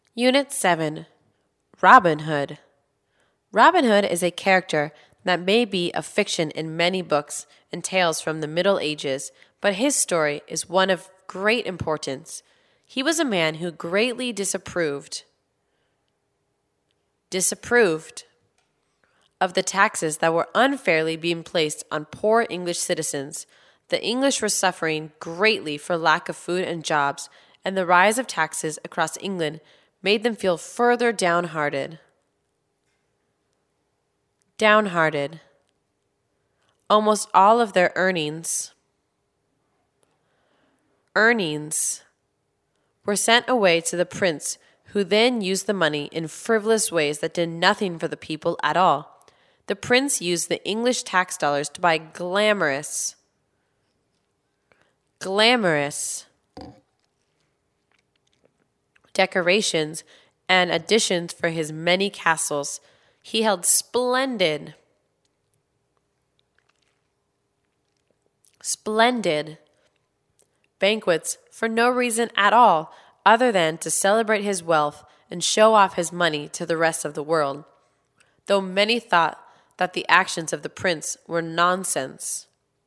Unit 7. Robin Hood. Robin Hood is a character that may be a fiction in many books and tales from the Middle Ages, but his story is one of great importance. He was a man who greatly disapproved of the taxes that were unfairly being placed on poor English citizens. The English were suffering greatly for lack of food and jobs, and the rise of taxes across England made them feel further downhearted. Almost all of their earnings were sent away to the prince, who then used the money in frivolous ways that did nothing for the people at all. The prince used the English tax dollars to buy glamorous decorations and additions for his many castles. He held splendid banquets for no reason at all other than to celebrate his wealth and show off his money to the rest of the world, though many thought that the actions of the prince were nonsense,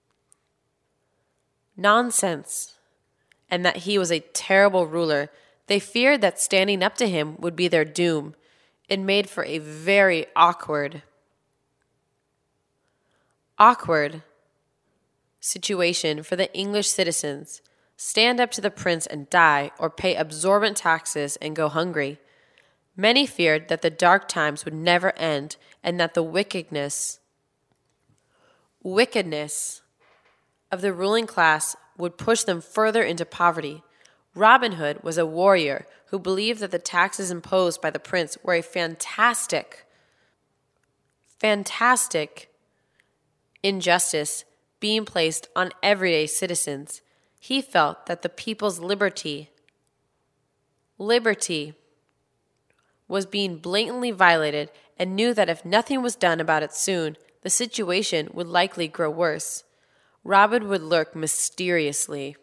and that he was a terrible ruler. They feared that standing up to him would be their doom. It made for a very awkward situation for the English citizens. Stand up to the prince and die, or pay exorbitant taxes and go hungry. Many feared that the dark times would never end, and that the wickedness of the ruling class would push them further into poverty. Robin Hood was a warrior who believed that the taxes imposed by the prince were a fantastic injustice being placed on everyday citizens. He felt that the people's liberty was being blatantly violated, and knew that if nothing was done about it soon, the situation would likely grow worse. Robin would lurk mysteriously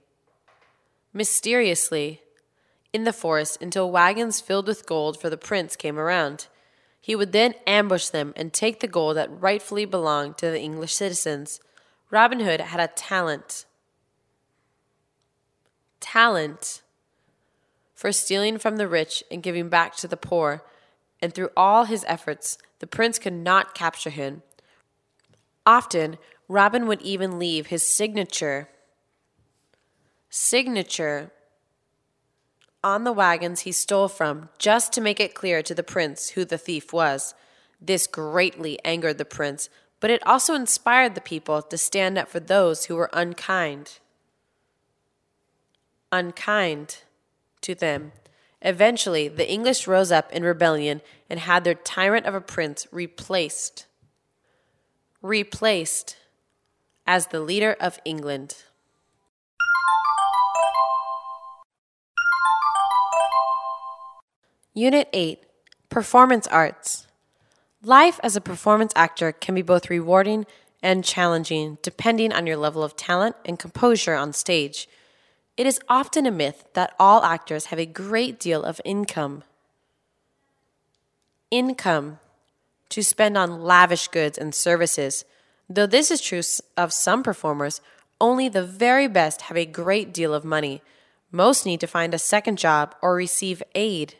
in the forest until wagons filled with gold for the prince came around. He would then ambush them and take the gold that rightfully belonged to the English citizens. Robin Hood had a talent for stealing from the rich and giving back to the poor, and through all his efforts, the prince could not capture him. Often, Robin would even leave his signature on the wagons he stole from, just to make it clear to the prince who the thief was. This greatly angered the prince, but it also inspired the people to stand up for those who were unkind to them. Eventually, the English rose up in rebellion and had their tyrant of a prince replaced as the leader of England. Unit 8. Performance Arts. Life as a performance actor can be both rewarding and challenging depending on your level of talent and composure on stage. It is often a myth that all actors have a great deal of income to spend on lavish goods and services. Though this is true of some performers, only the very best have a great deal of money. Most need to find a second job or receive aid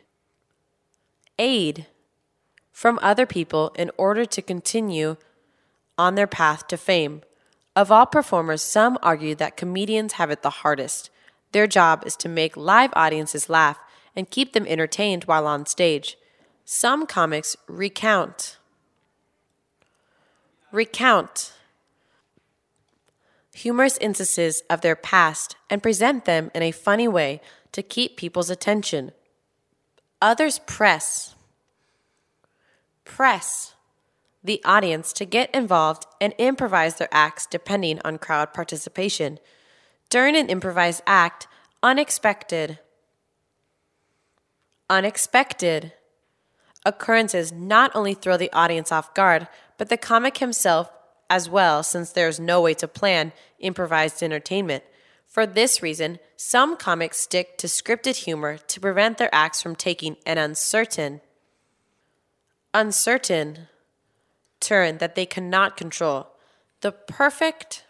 from other people in order to continue on their path to fame. Of all performers, some argue that comedians have it the hardest. Their job is to make live audiences laugh and keep them entertained while on stage. Some comics recount humorous instances of their past and present them in a funny way to keep people's attention. Others press the audience to get involved and improvise their acts depending on crowd participation. During an improvised act, unexpected occurrences not only throw the audience off guard, but the comic himself as well, since there is no way to plan improvised entertainment. For this reason, some comics stick to scripted humor to prevent their acts from taking an uncertain turn that they cannot control. The perfect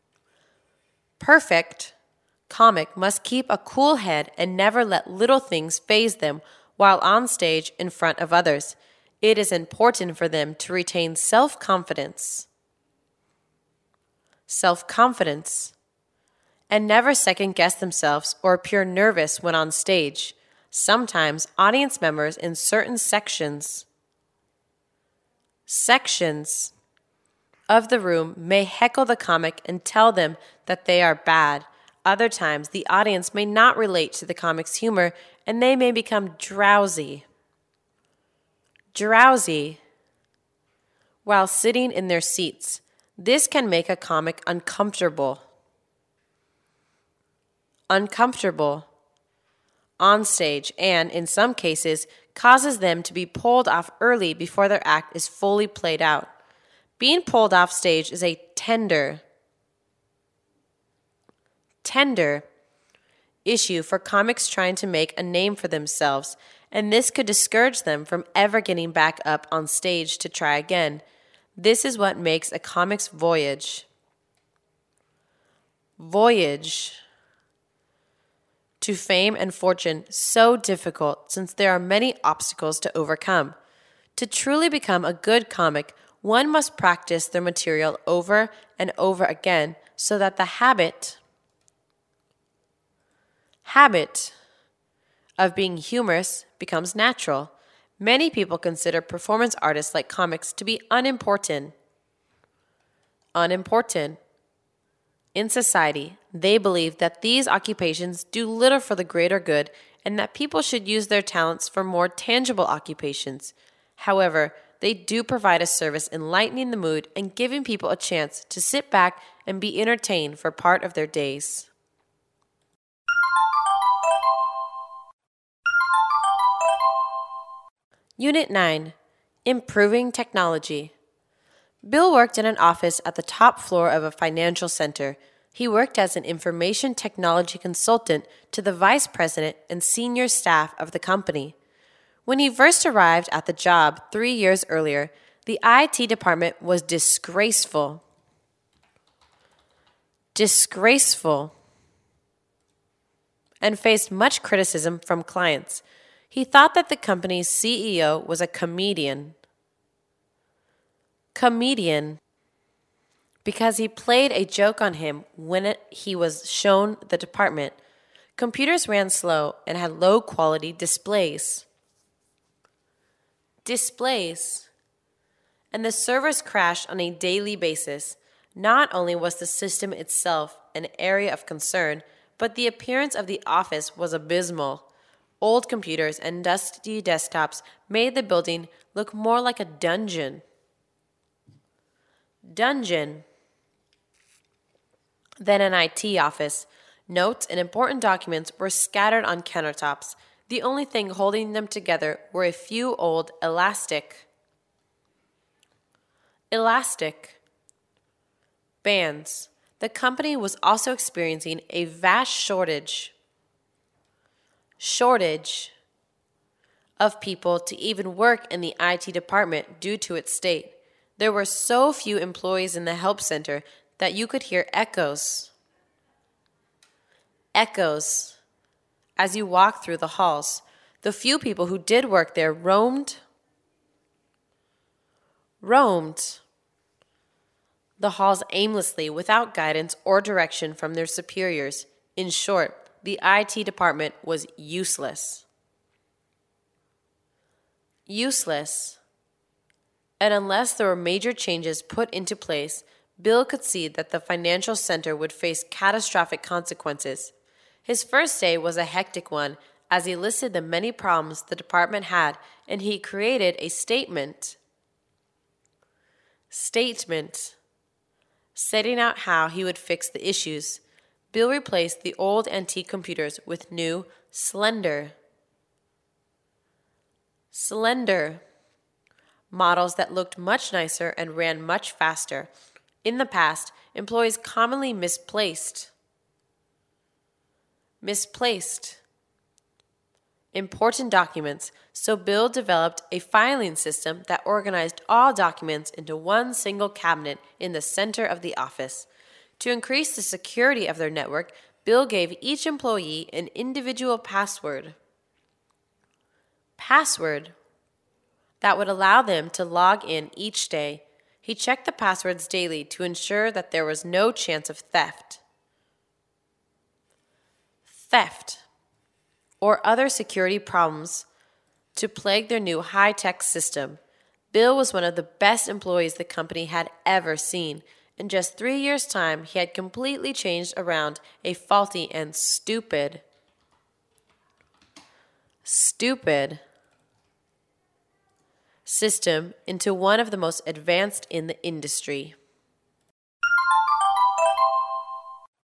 comic must keep a cool head and never let little things faze them while on stage in front of others. It is important for them to retain self-confidence, and never second-guess themselves or appear nervous when on stage. Sometimes audience members in certain sections of the room may heckle the comic and tell them that they are bad. Other times, the audience may not relate to the comic's humor and they may become drowsy while sitting in their seats. This can make a comic uncomfortable on stage and, in some cases, causes them to be pulled off early before their act is fully played out. Being pulled off stage is a tender issue for comics trying to make a name for themselves, and this could discourage them from ever getting back up on stage to try again. This is what makes a comic's voyage to fame and fortune so difficult, since there are many obstacles to overcome. To truly become a good comic, one must practice their material over and over again so that the habit of being humorous becomes natural. Many people consider performance artists like comics to be unimportant. In society, they believe that these occupations do little for the greater good and that people should use their talents for more tangible occupations. However, they do provide a service in lightening the mood and giving people a chance to sit back and be entertained for part of their days. Unit 9. Improving Technology. Bill worked in an office at the top floor of a financial center. He worked as an information technology consultant to the vice president and senior staff of the company. When he first arrived at the job 3 years earlier, the IT department was disgraceful and faced much criticism from clients. He thought that the company's CEO was a comedian because he played a joke on him when he was shown the department. Computers ran slow and had low-quality displays, and the servers crashed on a daily basis. Not only was the system itself an area of concern, but the appearance of the office was abysmal. Old computers and dusty desktops made the building look more like a dungeon than an IT office. Notes and important documents were scattered on countertops. The only thing holding them together were a few old elastic bands. The company was also experiencing a vast shortage of people to even work in the IT department due to its state. There were so few employees in the help center that you could hear echoes as you walked through the halls. The few people who did work there roamed the halls aimlessly without guidance or direction from their superiors. In short, the IT department was useless. And unless there were major changes put into place, Bill could see that the financial center would face catastrophic consequences. His first day was a hectic one as he listed the many problems the department had, and he created a statement setting out how he would fix the issues. Bill replaced the old antique computers with new, slender models that looked much nicer and ran much faster. In the past, employees commonly misplaced Misplaced important documents, so Bill developed a filing system that organized all documents into one single cabinet in the center of the office. To increase the security of their network, Bill gave each employee an individual password that would allow them to log in each day. He checked the passwords daily to ensure that there was no chance of theft, or other security problems to plague their new high-tech system. Bill was one of the best employees the company had ever seen. In just 3 years' time, he had completely changed around a faulty and stupid system into one of the most advanced in the industry.